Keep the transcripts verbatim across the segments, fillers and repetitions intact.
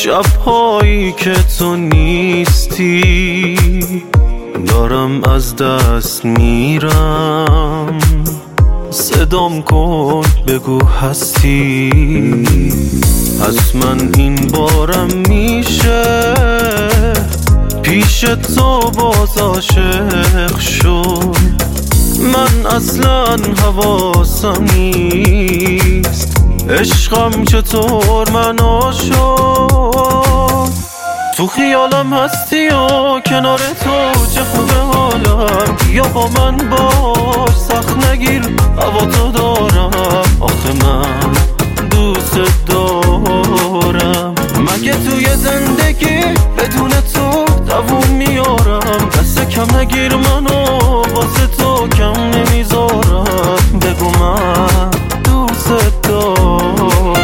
شب‌هایی که تو نیستی دارم از دست میرم، صدام کن بگو هستی. پس من این بارم میشه پیش تو باز عاشق شد. من اصلا حواسم نیست عشقم چطور منو شد. تو خیالم هستی و کنار تو چه خوبه حالم. یا با من باش سخت نگیر هوا تو دارم. آخه من دوست دارم. مگه توی زندگی بدون تو دووم میارم. دست کم نگیر منو واسه تو کم نمیذارم. بگو من دوست دارم.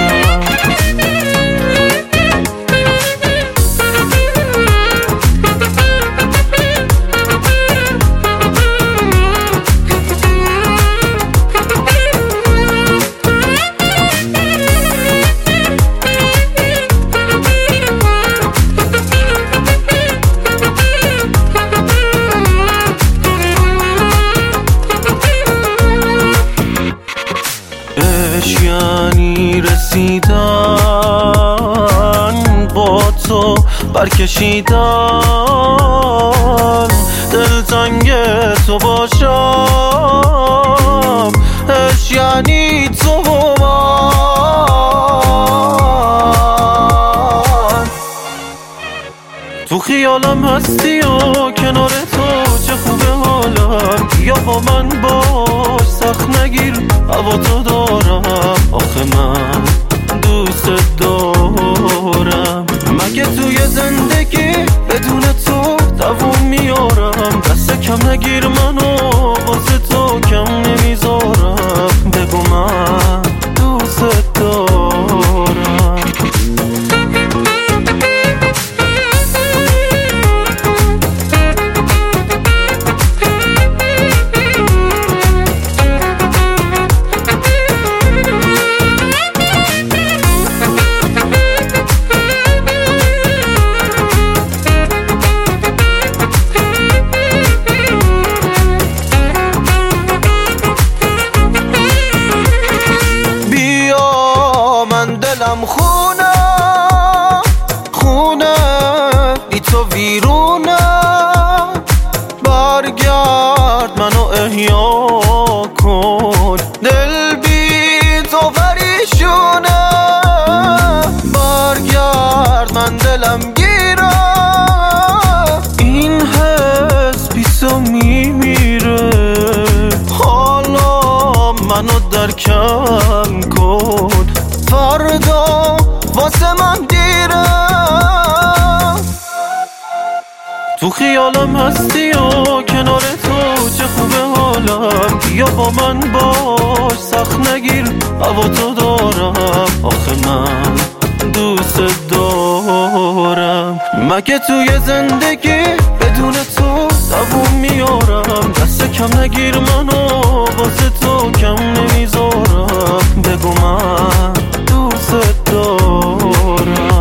یعنی رسیدن با تو برکشیدن دلتنگ تو باشم. عشق یعنی تو و من. تو خیالم هستی و کنار تو چه خوبه حالم. یا با من باش سخت نگیر هوا تو دارم. آخه من دوست دارم. مگه توی زندگی بدون تو دووم میارم. دست کم نگیر منو واسه تو کم نمیذارم. بگو من دوست دارم. دلم خونه خونه بی تو ویرونه. برگرد منو احیا کن. دل بی تو پریشونه. برگرد من دلم گیره. این حس بی تو میمیره. حالا منو درکم کن. فردا واسه من دیره. تو خیالم هستی و کنار تو چه خوبه حالم. یا با من باش سخت نگیر هوا تو دارم. آخه من دوست دارم. مگه توی زندگی بدون تو دووم میارم. دست کم نگیر منو واسه تو کم نمیذارم. بگو من دوست دارم.